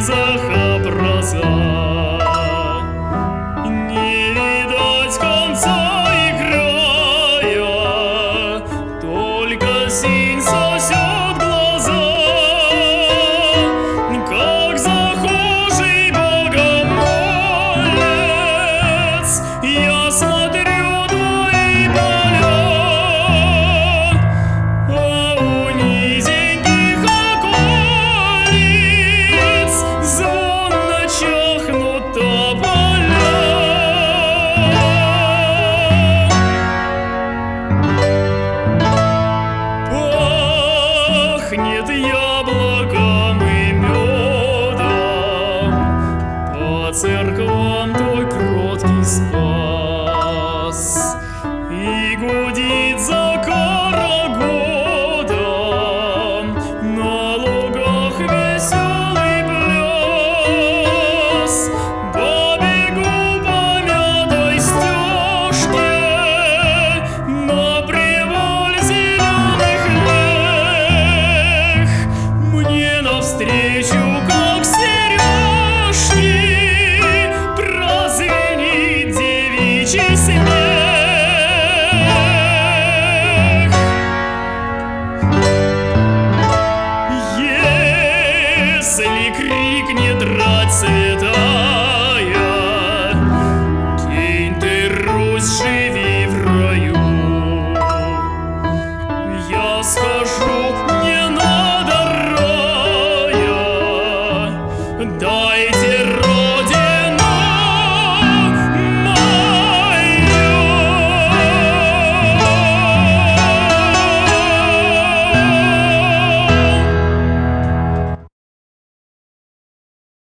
девизах образа. Не видать конца и края, только синь сосет глаза. Как захожий богомолец, я смотрю твои поля, а у низеньких околиц звонно чахнут тополя. Пахнет яблоком и медом, по церквам твой кроткий спас, и гудит за карагодом на лугах веселый пляс. Побегу по мятой стежке на приваль зеленых лег, мне навстречу, как сережки, прозвенит девичий смех. Если крикнет расцветая: «Кинь ты, Русь, живи в раю!» Я скажу: не надо рая, дайте